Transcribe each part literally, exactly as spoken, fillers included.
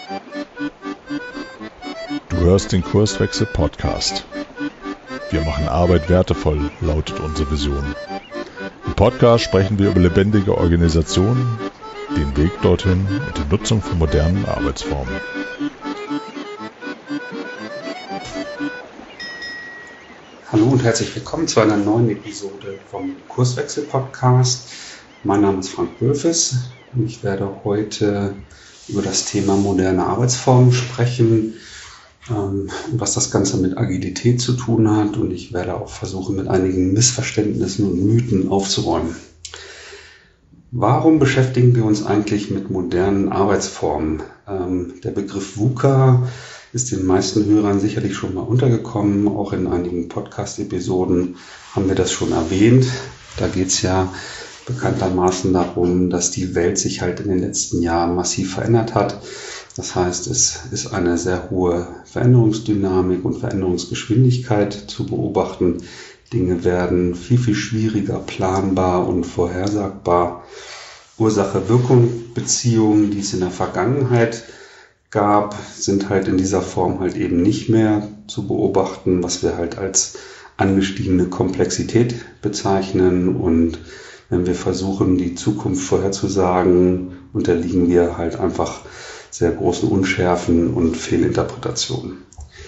Du hörst den Kurswechsel-Podcast. Wir machen Arbeit wertevoll, lautet unsere Vision. Im Podcast sprechen wir über lebendige Organisationen, den Weg dorthin und die Nutzung von modernen Arbeitsformen. Hallo und herzlich willkommen zu einer neuen Episode vom Kurswechsel-Podcast. Mein Name ist Frank Böfes und ich werde heute über das Thema moderne Arbeitsformen sprechen, ähm, was das Ganze mit Agilität zu tun hat, und ich werde auch versuchen, mit einigen Missverständnissen und Mythen aufzuräumen. Warum beschäftigen wir uns eigentlich mit modernen Arbeitsformen? Ähm, der Begriff VUCA ist den meisten Hörern sicherlich schon mal untergekommen. Auch in einigen Podcast-Episoden haben wir das schon erwähnt. Da geht es ja bekanntermaßen darum, dass die Welt sich halt in den letzten Jahren massiv verändert hat. Das heißt, es ist eine sehr hohe Veränderungsdynamik und Veränderungsgeschwindigkeit zu beobachten. Dinge werden viel, viel schwieriger planbar und vorhersagbar. Ursache-Wirkung-Beziehungen, die es in der Vergangenheit gab, sind halt in dieser Form halt eben nicht mehr zu beobachten, was wir halt als angestiegene Komplexität bezeichnen. Und wenn wir versuchen, die Zukunft vorherzusagen, unterliegen wir halt einfach sehr großen Unschärfen und Fehlinterpretationen.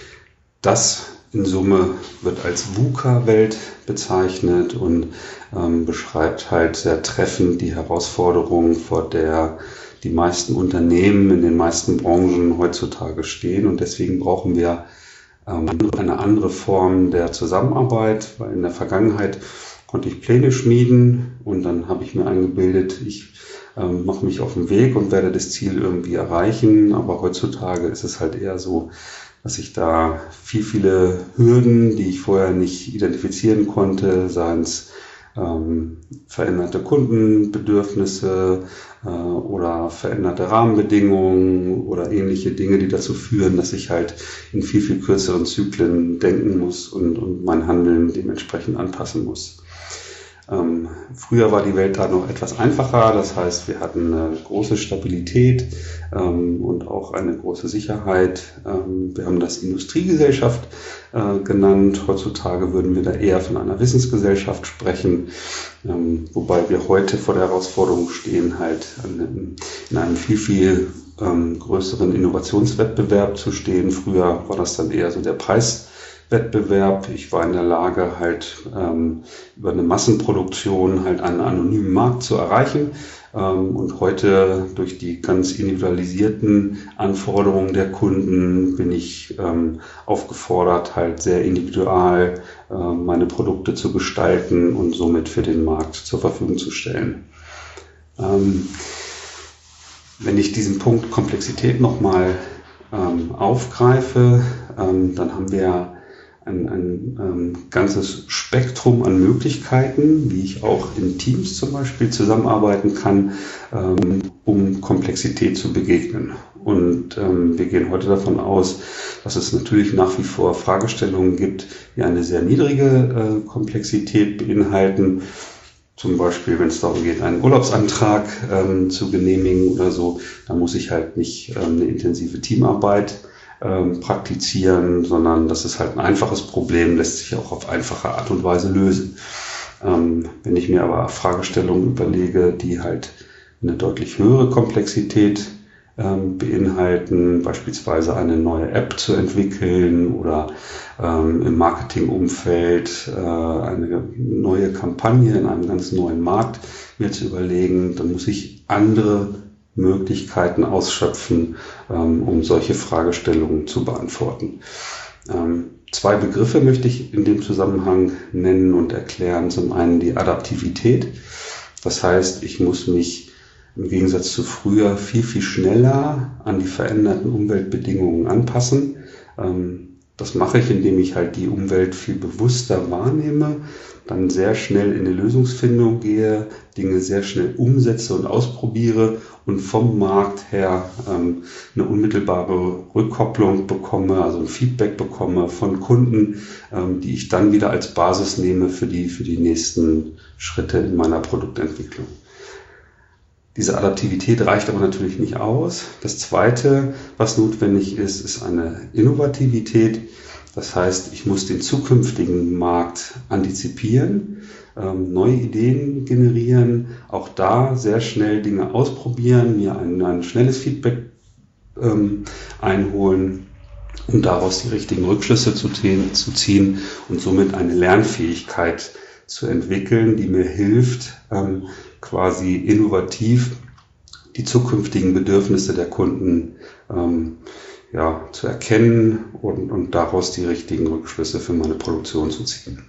Das in Summe wird als VUCA-Welt bezeichnet und ähm, beschreibt halt sehr treffend die Herausforderung, vor der die meisten Unternehmen in den meisten Branchen heutzutage stehen. Und deswegen brauchen wir ähm, eine andere Form der Zusammenarbeit, weil in der Vergangenheit konnte ich Pläne schmieden und dann habe ich mir eingebildet, ich ähm, mache mich auf den Weg und werde das Ziel irgendwie erreichen. Aber heutzutage ist es halt eher so, dass ich da viel, viele Hürden, die ich vorher nicht identifizieren konnte, seien es ähm, veränderte Kundenbedürfnisse äh, oder veränderte Rahmenbedingungen oder ähnliche Dinge, die dazu führen, dass ich halt in viel, viel kürzeren Zyklen denken muss und, und mein Handeln dementsprechend anpassen muss. Ähm, früher war die Welt da noch etwas einfacher, das heißt, wir hatten eine große Stabilität ähm, und auch eine große Sicherheit. Ähm, wir haben das Industriegesellschaft äh, genannt. Heutzutage würden wir da eher von einer Wissensgesellschaft sprechen, ähm, wobei wir heute vor der Herausforderung stehen, halt in, in einem viel, viel ähm, größeren Innovationswettbewerb zu stehen. Früher war das dann eher so der Preis Wettbewerb. Ich war in der Lage, halt ähm, über eine Massenproduktion halt einen anonymen Markt zu erreichen. Ähm, und heute durch die ganz individualisierten Anforderungen der Kunden bin ich ähm, aufgefordert, halt sehr individual äh, meine Produkte zu gestalten und somit für den Markt zur Verfügung zu stellen. Ähm, wenn ich diesen Punkt Komplexität nochmal ähm, aufgreife, ähm, dann haben wir ein, ein ähm, ganzes Spektrum an Möglichkeiten, wie ich auch in Teams zum Beispiel zusammenarbeiten kann, ähm, um Komplexität zu begegnen. Und ähm, wir gehen heute davon aus, dass es natürlich nach wie vor Fragestellungen gibt, die eine sehr niedrige äh, Komplexität beinhalten. Zum Beispiel, wenn es darum geht, einen Urlaubsantrag ähm, zu genehmigen oder so, da muss ich halt nicht ähm, eine intensive Teamarbeit Ähm, praktizieren, sondern das ist halt ein einfaches Problem, lässt sich auch auf einfache Art und Weise lösen. Ähm, wenn ich mir aber Fragestellungen überlege, die halt eine deutlich höhere Komplexität ähm, beinhalten, beispielsweise eine neue App zu entwickeln oder ähm, im Marketingumfeld äh, eine neue Kampagne in einem ganz neuen Markt mir zu überlegen, dann muss ich andere Möglichkeiten ausschöpfen, ähm, um solche Fragestellungen zu beantworten. Ähm, zwei Begriffe möchte ich in dem Zusammenhang nennen und erklären. Zum einen die Adaptivität. Das heißt, ich muss mich im Gegensatz zu früher viel, viel schneller an die veränderten Umweltbedingungen anpassen. Ähm, das mache ich, indem ich halt die Umwelt viel bewusster wahrnehme, dann sehr schnell in die Lösungsfindung gehe, Dinge sehr schnell umsetze und ausprobiere und vom Markt her ähm, eine unmittelbare Rückkopplung bekomme, also ein Feedback bekomme von Kunden, ähm, die ich dann wieder als Basis nehme für die, für die nächsten Schritte in meiner Produktentwicklung. Diese Adaptivität reicht aber natürlich nicht aus. Das Zweite, was notwendig ist, ist eine Innovativität. Das heißt, ich muss den zukünftigen Markt antizipieren, ähm, neue Ideen generieren, auch da sehr schnell Dinge ausprobieren, mir ein, ein schnelles Feedback ähm, einholen, um daraus die richtigen Rückschlüsse zu, zu ziehen und somit eine Lernfähigkeit zu entwickeln, die mir hilft, ähm, quasi innovativ die zukünftigen Bedürfnisse der Kunden ähm, ja, zu erkennen und, und daraus die richtigen Rückschlüsse für meine Produktion zu ziehen.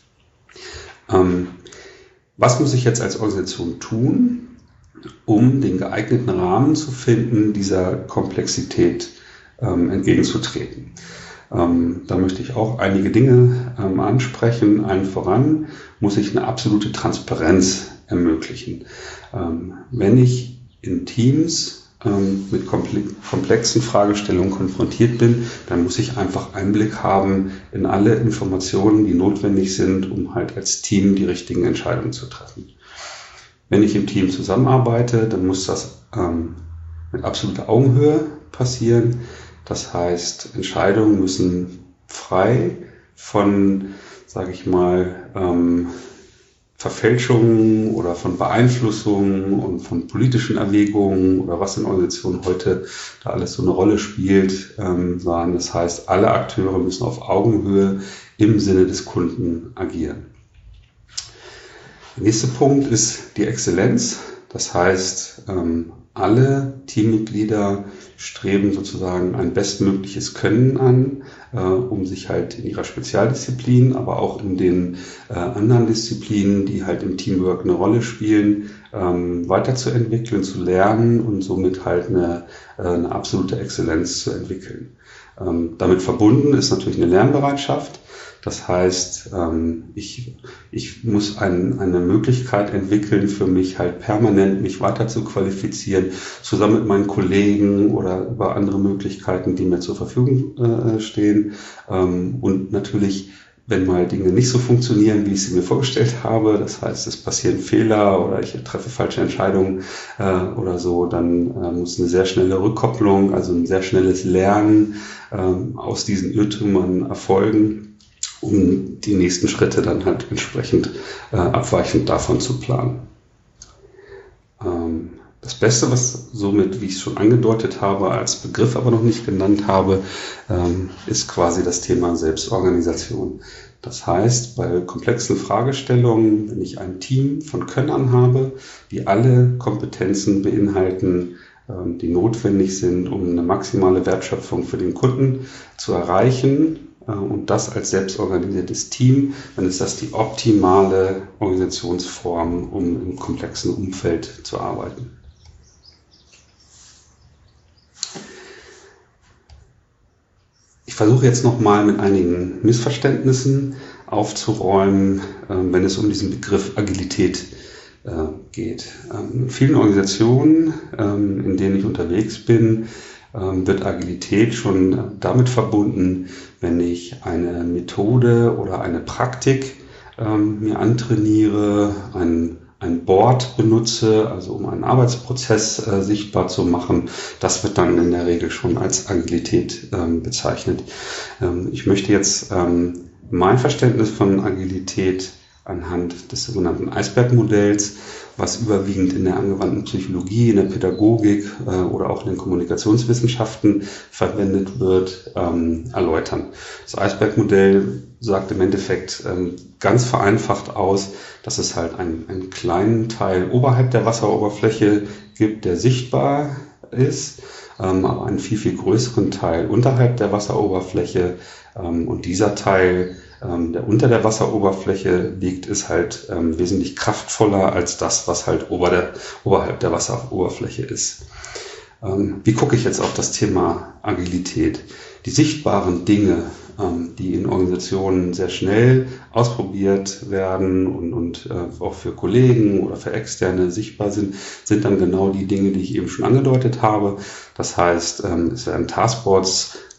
Ähm, was muss ich jetzt als Organisation tun, um den geeigneten Rahmen zu finden, dieser Komplexität ähm, entgegenzutreten? Ähm, da möchte ich auch einige Dinge ähm, ansprechen. Allen voran muss ich eine absolute Transparenz ermöglichen. Ähm, wenn ich in Teams ähm, mit komplexen Fragestellungen konfrontiert bin, dann muss ich einfach Einblick haben in alle Informationen, die notwendig sind, um halt als Team die richtigen Entscheidungen zu treffen. Wenn ich im Team zusammenarbeite, dann muss das ähm, mit absoluter Augenhöhe passieren. Das heißt, Entscheidungen müssen frei von, sage ich mal, ähm, Verfälschungen oder von Beeinflussungen und von politischen Erwägungen oder was in Organisationen heute da alles so eine Rolle spielt, ähm, sein. Das heißt, alle Akteure müssen auf Augenhöhe im Sinne des Kunden agieren. Der nächste Punkt ist die Exzellenz. Das heißt, ähm, alle Teammitglieder streben sozusagen ein bestmögliches Können an, äh, um sich halt in ihrer Spezialdisziplin, aber auch in den äh, anderen Disziplinen, die halt im Teamwork eine Rolle spielen, ähm, weiterzuentwickeln, zu lernen und somit halt eine, äh, eine absolute Exzellenz zu entwickeln. Ähm, damit verbunden ist natürlich eine Lernbereitschaft. Das heißt, ich, ich muss ein, eine Möglichkeit entwickeln, für mich halt permanent mich weiter zu qualifizieren, zusammen mit meinen Kollegen oder über andere Möglichkeiten, die mir zur Verfügung äh, stehen. Ähm, und natürlich, wenn mal Dinge nicht so funktionieren, wie ich sie mir vorgestellt habe, das heißt, es passieren Fehler oder ich treffe falsche Entscheidungen äh, oder so, dann äh, muss eine sehr schnelle Rückkopplung, also ein sehr schnelles Lernen äh, aus diesen Irrtümern erfolgen, um die nächsten Schritte dann halt entsprechend äh, abweichend davon zu planen. Ähm, das Beste, was somit, wie ich es schon angedeutet habe, als Begriff aber noch nicht genannt habe, ähm, ist quasi das Thema Selbstorganisation. Das heißt, bei komplexen Fragestellungen, wenn ich ein Team von Könnern habe, die alle Kompetenzen beinhalten, ähm, die notwendig sind, um eine maximale Wertschöpfung für den Kunden zu erreichen, und das als selbstorganisiertes Team, dann ist das die optimale Organisationsform, um im komplexen Umfeld zu arbeiten. Ich versuche jetzt nochmal mit einigen Missverständnissen aufzuräumen, wenn es um diesen Begriff Agilität geht. In vielen Organisationen, in denen ich unterwegs bin, wird Agilität schon damit verbunden, wenn ich eine Methode oder eine Praktik ähm, mir antrainiere, ein, ein Board benutze, also um einen Arbeitsprozess äh, sichtbar zu machen. Das wird dann in der Regel schon als Agilität ähm, bezeichnet. Ähm, ich möchte jetzt ähm, mein Verständnis von Agilität anhand des sogenannten Eisbergmodells, was überwiegend in der angewandten Psychologie, in der Pädagogik äh, oder auch in den Kommunikationswissenschaften verwendet wird, ähm, erläutern. Das Eisbergmodell sagt im Endeffekt ähm, ganz vereinfacht aus, dass es halt einen, einen kleinen Teil oberhalb der Wasseroberfläche gibt, der sichtbar ist, ähm, aber einen viel, viel größeren Teil unterhalb der Wasseroberfläche. Ähm, und dieser Teil, ähm, der unter der Wasseroberfläche liegt, ist halt ähm, wesentlich kraftvoller als das, was halt ober der, oberhalb der Wasseroberfläche ist. Ähm, wie gucke ich jetzt auf das Thema Agilität? Die sichtbaren Dinge, ähm, die in Organisationen sehr schnell ausprobiert werden und, und äh, auch für Kollegen oder für Externe sichtbar sind, sind dann genau die Dinge, die ich eben schon angedeutet habe. Das heißt, ähm, es werden Taskboards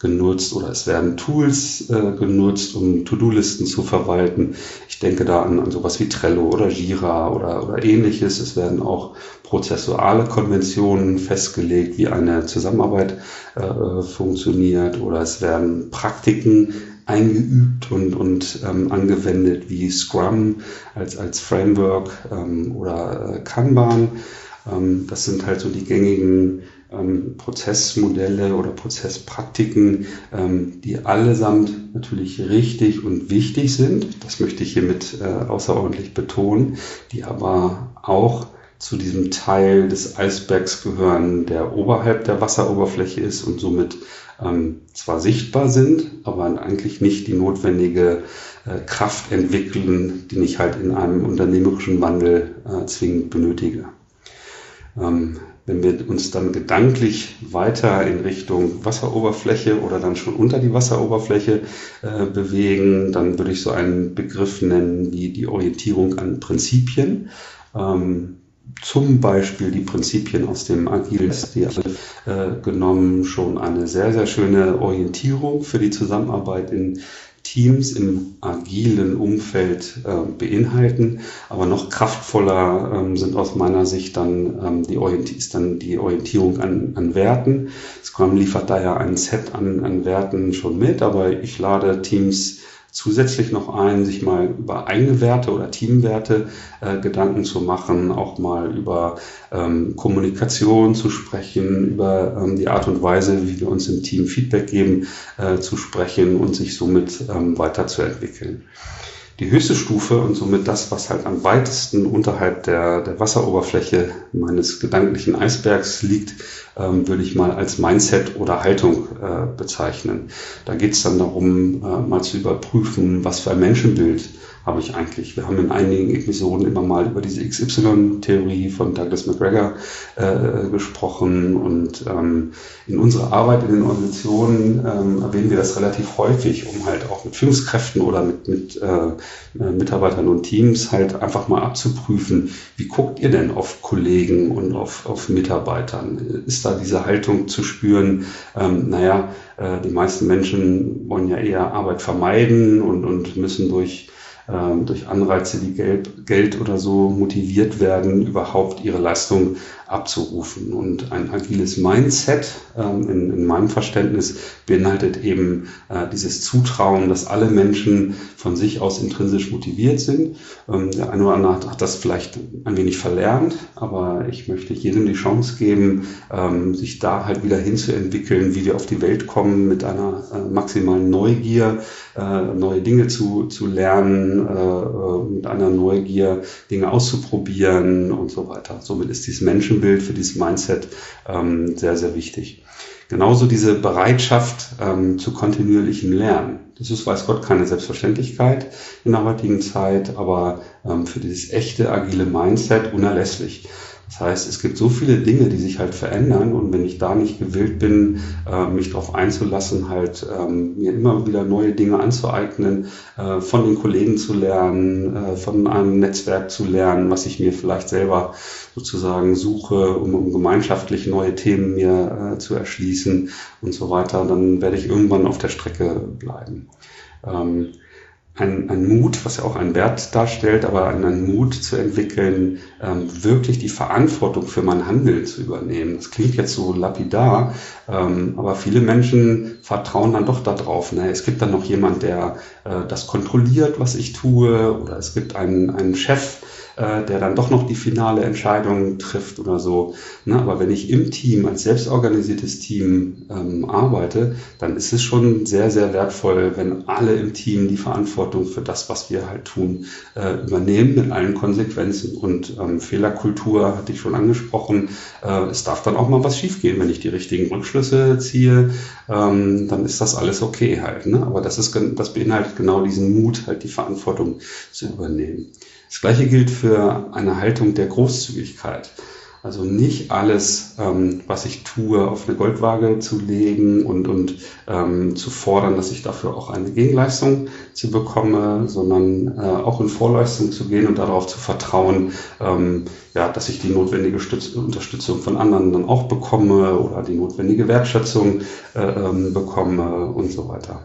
genutzt oder es werden Tools äh, genutzt, um To-Do-Listen zu verwalten. Ich denke da an, an sowas wie Trello oder Jira oder, oder ähnliches. Es werden auch prozessuale Konventionen festgelegt, wie eine Zusammenarbeit äh, funktioniert, oder es werden Praktiken eingeübt und, und ähm, angewendet wie Scrum als, als Framework ähm, oder äh, Kanban. Ähm, das sind halt so die gängigen ähm, Prozessmodelle oder Prozesspraktiken, ähm, die allesamt natürlich richtig und wichtig sind. Das möchte ich hiermit äh, außerordentlich betonen, die aber auch zu diesem Teil des Eisbergs gehören, der oberhalb der Wasseroberfläche ist und somit ähm, zwar sichtbar sind, aber eigentlich nicht die notwendige äh, Kraft entwickeln, die ich halt in einem unternehmerischen Wandel äh, zwingend benötige. Ähm, wenn wir uns dann gedanklich weiter in Richtung Wasseroberfläche oder dann schon unter die Wasseroberfläche äh, bewegen, dann würde ich so einen Begriff nennen wie die Orientierung an Prinzipien. Ähm, Zum Beispiel die Prinzipien aus dem agilen Stil äh, genommen, schon eine sehr, sehr schöne Orientierung für die Zusammenarbeit in Teams im agilen Umfeld äh, beinhalten. Aber noch kraftvoller ähm, sind aus meiner Sicht dann, ähm, die, Orienti- ist dann die Orientierung an, an Werten. Scrum liefert da ja ein Set an, an Werten schon mit, aber ich lade Teams zusätzlich noch ein, sich mal über eigene Werte oder Teamwerte äh, Gedanken zu machen, auch mal über ähm, Kommunikation zu sprechen, über ähm, die Art und Weise, wie wir uns im Team Feedback geben, äh, zu sprechen und sich somit ähm, weiterzuentwickeln. Die höchste Stufe und somit das, was halt am weitesten unterhalb der, der Wasseroberfläche meines gedanklichen Eisbergs liegt, ähm, würde ich mal als Mindset oder Haltung äh, bezeichnen. Da geht es dann darum, äh, mal zu überprüfen, was für ein Menschenbild habe ich eigentlich. Wir haben in einigen Episoden immer mal über diese X Y-Theorie von Douglas McGregor äh, gesprochen und ähm, in unserer Arbeit in den Organisationen ähm, erwähnen wir das relativ häufig, um halt auch mit Führungskräften oder mit, mit äh, Mitarbeitern und Teams halt einfach mal abzuprüfen, wie guckt ihr denn auf Kollegen und auf, auf Mitarbeitern? Ist da diese Haltung zu spüren, ähm, naja, äh, die meisten Menschen wollen ja eher Arbeit vermeiden und, und müssen durch durch Anreize wie Geld, Geld oder so motiviert werden, überhaupt ihre Leistung abzurufen. Und ein agiles Mindset ähm, in, in meinem Verständnis beinhaltet eben äh, dieses Zutrauen, dass alle Menschen von sich aus intrinsisch motiviert sind. Ähm, der eine oder andere hat das vielleicht ein wenig verlernt, aber ich möchte jedem die Chance geben, ähm, sich da halt wieder hinzuentwickeln, wie wir auf die Welt kommen, mit einer äh, maximalen Neugier, äh, neue Dinge zu, zu lernen, äh, mit einer Neugier Dinge auszuprobieren und so weiter. Somit ist dieses Menschenbild für dieses Mindset ähm, sehr, sehr wichtig. Genauso diese Bereitschaft ähm, zu kontinuierlichem Lernen. Das ist, weiß Gott, keine Selbstverständlichkeit in der heutigen Zeit, aber ähm, für dieses echte agile Mindset unerlässlich. Das heißt, es gibt so viele Dinge, die sich halt verändern, und wenn ich da nicht gewillt bin, äh, mich darauf einzulassen, halt ähm, mir immer wieder neue Dinge anzueignen, äh, von den Kollegen zu lernen, äh, von einem Netzwerk zu lernen, was ich mir vielleicht selber sozusagen suche, um, um gemeinschaftlich neue Themen mir äh, zu erschließen und so weiter, dann werde ich irgendwann auf der Strecke bleiben. Ähm, Ein, ein Mut, was ja auch einen Wert darstellt, aber einen Mut zu entwickeln, ähm, wirklich die Verantwortung für mein Handeln zu übernehmen. Das klingt jetzt so lapidar, ähm, aber viele Menschen vertrauen dann doch darauf. Ne? Es gibt dann noch jemand, der äh, das kontrolliert, was ich tue, oder es gibt einen, einen Chef, äh, der dann doch noch die finale Entscheidung trifft oder so. Ne? Aber wenn ich im Team, als selbstorganisiertes Team ähm, arbeite, dann ist es schon sehr, sehr wertvoll, wenn alle im Team die Verantwortung für das, was wir halt tun, äh, übernehmen mit allen Konsequenzen. Und ähm, Fehlerkultur hatte ich schon angesprochen. Äh, es darf dann auch mal was schiefgehen, wenn ich die richtigen Rückschlüsse ziehe, ähm, dann ist das alles okay halt. Ne? Aber das ist, das beinhaltet genau diesen Mut, halt die Verantwortung zu übernehmen. Das Gleiche gilt für eine Haltung der Großzügigkeit. Also nicht alles, ähm, was ich tue, auf eine Goldwaage zu legen und, und ähm, zu fordern, dass ich dafür auch eine Gegenleistung zu bekomme, sondern äh, auch in Vorleistung zu gehen und darauf zu vertrauen, ähm, ja, dass ich die notwendige Stütz- Unterstützung von anderen dann auch bekomme oder die notwendige Wertschätzung äh, ähm, bekomme und so weiter.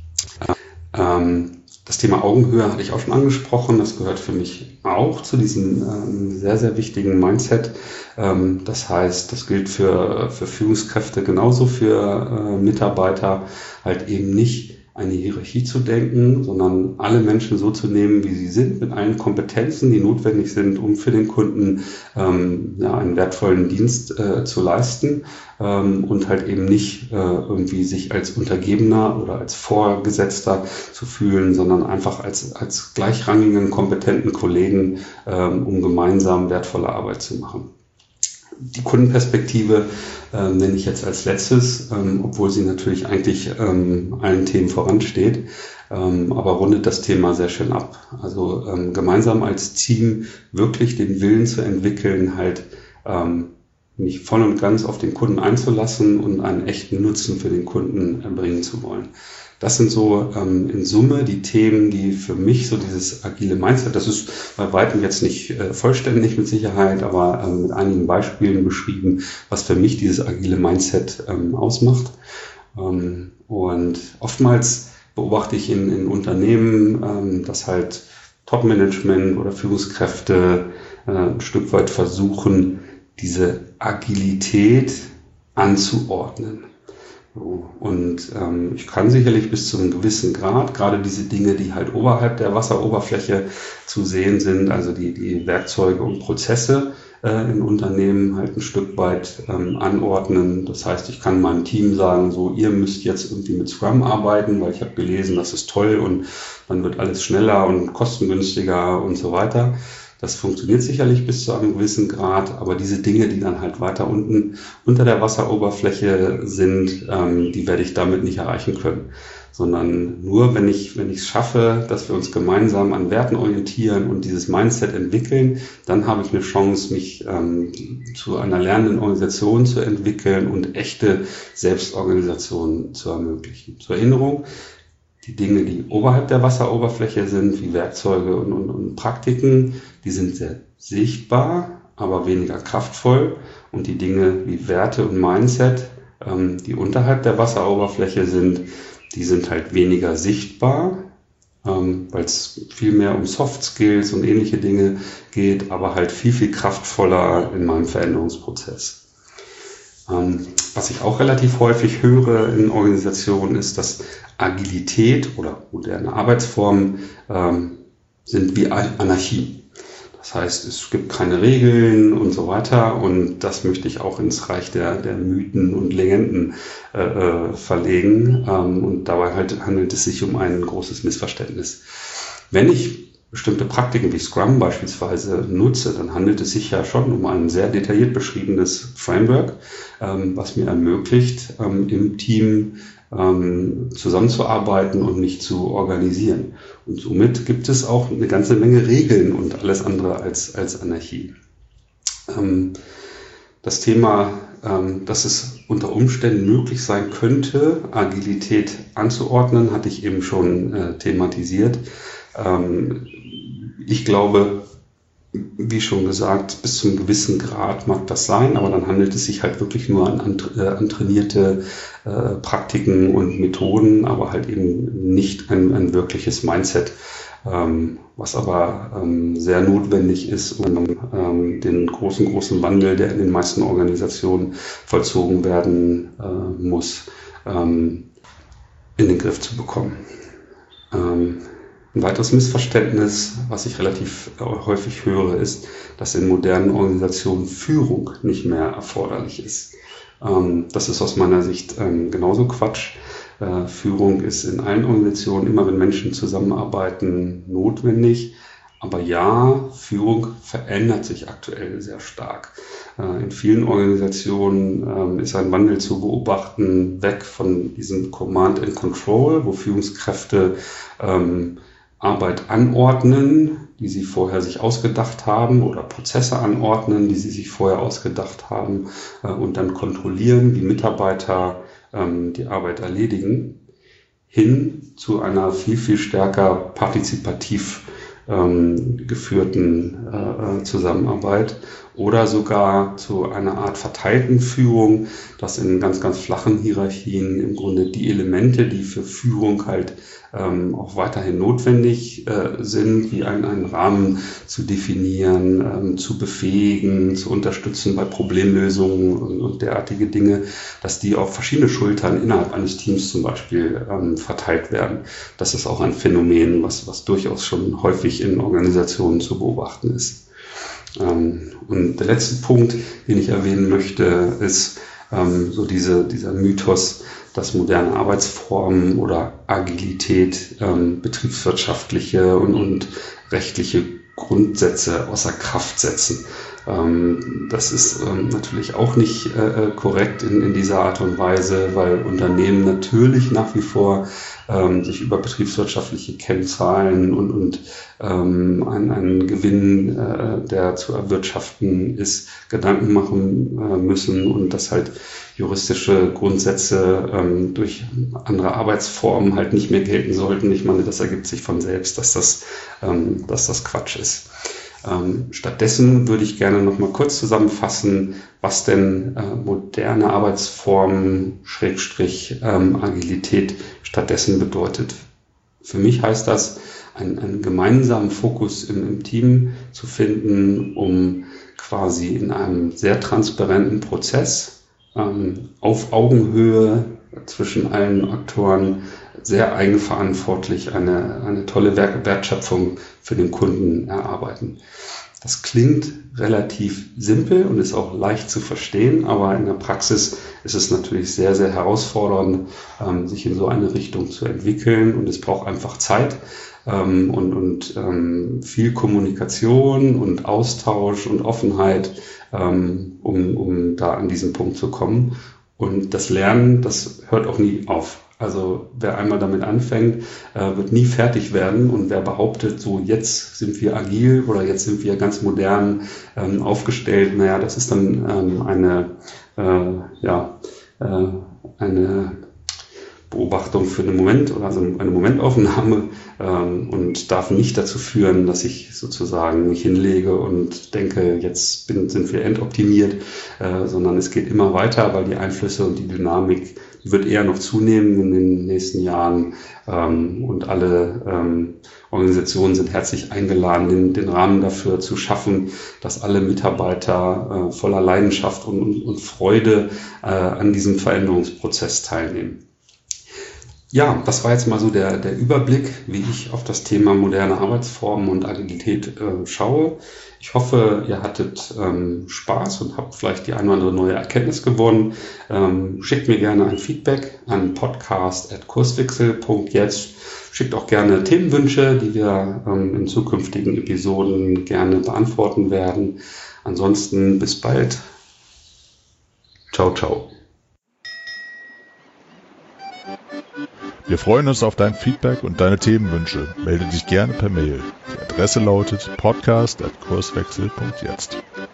Ähm, Das Thema Augenhöhe hatte ich auch schon angesprochen. Das gehört für mich auch zu diesem ähm, sehr, sehr wichtigen Mindset. Ähm, das heißt, das gilt für, für Führungskräfte genauso für äh, Mitarbeiter, halt eben nicht eine Hierarchie zu denken, sondern alle Menschen so zu nehmen, wie sie sind, mit allen Kompetenzen, die notwendig sind, um für den Kunden ähm, ja, einen wertvollen Dienst äh, zu leisten ähm, und halt eben nicht äh, irgendwie sich als Untergebener oder als Vorgesetzter zu fühlen, sondern einfach als, als gleichrangigen, kompetenten Kollegen, ähm, um gemeinsam wertvolle Arbeit zu machen. Die Kundenperspektive äh, nenne ich jetzt als letztes, ähm, obwohl sie natürlich eigentlich ähm, allen Themen voransteht, ähm, aber rundet das Thema sehr schön ab. Also ähm, gemeinsam als Team wirklich den Willen zu entwickeln, halt ähm, mich voll und ganz auf den Kunden einzulassen und einen echten Nutzen für den Kunden erbringen zu wollen. Das sind so ähm, in Summe die Themen, die für mich so dieses agile Mindset, das ist bei weitem jetzt nicht äh, vollständig mit Sicherheit, aber ähm, mit einigen Beispielen beschrieben, was für mich dieses agile Mindset ähm, ausmacht. Ähm, und oftmals beobachte ich in, in Unternehmen, ähm, dass halt Top-Management oder Führungskräfte äh, ein Stück weit versuchen, diese Agilität anzuordnen. Und ähm, ich kann sicherlich bis zu einem gewissen Grad, gerade diese Dinge, die halt oberhalb der Wasseroberfläche zu sehen sind, also die, die Werkzeuge und Prozesse äh, in Unternehmen halt ein Stück weit ähm, anordnen. Das heißt, ich kann meinem Team sagen, so, ihr müsst jetzt irgendwie mit Scrum arbeiten, weil ich habe gelesen, das ist toll und dann wird alles schneller und kostengünstiger und so weiter. Das funktioniert sicherlich bis zu einem gewissen Grad, aber diese Dinge, die dann halt weiter unten unter der Wasseroberfläche sind, ähm, die werde ich damit nicht erreichen können. Sondern nur, wenn ich wenn ich es schaffe, dass wir uns gemeinsam an Werten orientieren und dieses Mindset entwickeln, dann habe ich eine Chance, mich ähm, zu einer lernenden Organisation zu entwickeln und echte Selbstorganisation zu ermöglichen. Zur Erinnerung, die Dinge, die oberhalb der Wasseroberfläche sind, wie Werkzeuge und, und, und Praktiken, die sind sehr sichtbar, aber weniger kraftvoll. Und die Dinge wie Werte und Mindset, ähm, die unterhalb der Wasseroberfläche sind, die sind halt weniger sichtbar, ähm, weil es viel mehr um Soft Skills und ähnliche Dinge geht, aber halt viel, viel kraftvoller in meinem Veränderungsprozess. Was ich auch relativ häufig höre in Organisationen ist, dass Agilität oder moderne Arbeitsformen ähm, sind wie Anarchie. Das heißt, es gibt keine Regeln und so weiter und das möchte ich auch ins Reich der, der Mythen und Legenden äh, verlegen ähm, und dabei halt handelt es sich um ein großes Missverständnis. Wenn ich bestimmte Praktiken wie Scrum beispielsweise nutze, dann handelt es sich ja schon um ein sehr detailliert beschriebenes Framework, ähm, was mir ermöglicht, ähm, im Team ähm, zusammenzuarbeiten und mich zu organisieren. Und somit gibt es auch eine ganze Menge Regeln und alles andere als, als Anarchie. Ähm, das Thema, ähm, dass es unter Umständen möglich sein könnte, Agilität anzuordnen, hatte ich eben schon äh, thematisiert. Ich glaube, wie schon gesagt, bis zu einem gewissen Grad mag das sein, aber dann handelt es sich halt wirklich nur an antrainierte äh, Praktiken und Methoden, aber halt eben nicht ein, ein wirkliches Mindset, ähm, was aber ähm, sehr notwendig ist, um ähm, den großen, großen Wandel, der in den meisten Organisationen vollzogen werden äh, muss, ähm, in den Griff zu bekommen. Ähm, Ein weiteres Missverständnis, was ich relativ häufig höre, ist, dass in modernen Organisationen Führung nicht mehr erforderlich ist. Das ist aus meiner Sicht genauso Quatsch. Führung ist in allen Organisationen, immer wenn Menschen zusammenarbeiten, notwendig. Aber ja, Führung verändert sich aktuell sehr stark. In vielen Organisationen ist ein Wandel zu beobachten, weg von diesem Command and Control, wo Führungskräfte Arbeit anordnen, die sie vorher sich ausgedacht haben oder Prozesse anordnen, die sie sich vorher ausgedacht haben äh, und dann kontrollieren, wie Mitarbeiter ähm, die Arbeit erledigen, hin zu einer viel, viel stärker partizipativ ähm, geführten äh, Zusammenarbeit oder sogar zu einer Art verteilten Führung, dass in ganz, ganz flachen Hierarchien im Grunde die Elemente, die für Führung halt ähm, auch weiterhin notwendig äh, sind, wie ein, einen Rahmen zu definieren, ähm, zu befähigen, zu unterstützen bei Problemlösungen und, und derartige Dinge, dass die auf verschiedene Schultern innerhalb eines Teams zum Beispiel ähm, verteilt werden. Das ist auch ein Phänomen, was, was durchaus schon häufig in Organisationen zu beobachten ist. Ähm, und der letzte Punkt, den ich erwähnen möchte, ist ähm, so diese, dieser Mythos, dass moderne Arbeitsformen oder Agilität ähm, betriebswirtschaftliche und, und rechtliche Grundsätze außer Kraft setzen. Ähm, das ist ähm, natürlich auch nicht äh, korrekt in, in dieser Art und Weise, weil Unternehmen natürlich nach wie vor ähm, sich über betriebswirtschaftliche Kennzahlen und, und ähm, einen, einen Gewinn, äh, der zu erwirtschaften ist, Gedanken machen äh, müssen und dass halt juristische Grundsätze ähm, durch andere Arbeitsformen halt nicht mehr gelten sollten. Ich meine, das ergibt sich von selbst, dass das, ähm, dass das Quatsch ist. Ähm, stattdessen würde ich gerne noch mal kurz zusammenfassen, was denn äh, moderne Arbeitsformen, Schrägstrich, ähm, Agilität stattdessen bedeutet. Für mich heißt das, einen, einen gemeinsamen Fokus im, im Team zu finden, um quasi in einem sehr transparenten Prozess ähm, auf Augenhöhe zwischen allen Aktoren sehr eigenverantwortlich eine, eine tolle Wertschöpfung für den Kunden erarbeiten. Das klingt relativ simpel und ist auch leicht zu verstehen, aber in der Praxis ist es natürlich sehr, sehr herausfordernd, ähm, sich in so eine Richtung zu entwickeln und es braucht einfach Zeit ähm, und, und ähm, viel Kommunikation und Austausch und Offenheit, ähm, um, um da an diesen Punkt zu kommen. Und das Lernen, das hört auch nie auf. Also wer einmal damit anfängt, äh, wird nie fertig werden und wer behauptet, so jetzt sind wir agil oder jetzt sind wir ganz modern ähm, aufgestellt, naja, das ist dann ähm, eine, äh, ja, äh, eine Beobachtung für einen Moment oder also eine Momentaufnahme ähm, und darf nicht dazu führen, dass ich sozusagen mich hinlege und denke, jetzt bin, sind wir endoptimiert, äh, sondern es geht immer weiter, weil die Einflüsse und die Dynamik, die wird eher noch zunehmen in den nächsten Jahren ähm, und alle ähm, Organisationen sind herzlich eingeladen, den, den Rahmen dafür zu schaffen, dass alle Mitarbeiter äh, voller Leidenschaft und, und, und Freude äh, an diesem Veränderungsprozess teilnehmen. Ja, das war jetzt mal so der, der Überblick, wie ich auf das Thema moderne Arbeitsformen und Agilität äh, schaue. Ich hoffe, ihr hattet ähm, Spaß und habt vielleicht die eine oder andere neue Erkenntnis gewonnen. Ähm, schickt mir gerne ein Feedback an podcast at kurswechsel punkt jetzt. Schickt auch gerne Themenwünsche, die wir ähm, in zukünftigen Episoden gerne beantworten werden. Ansonsten bis bald. Ciao, ciao. Wir freuen uns auf dein Feedback und deine Themenwünsche. Melde dich gerne per Mail. Die Adresse lautet podcast at kurswechsel punkt jetzt.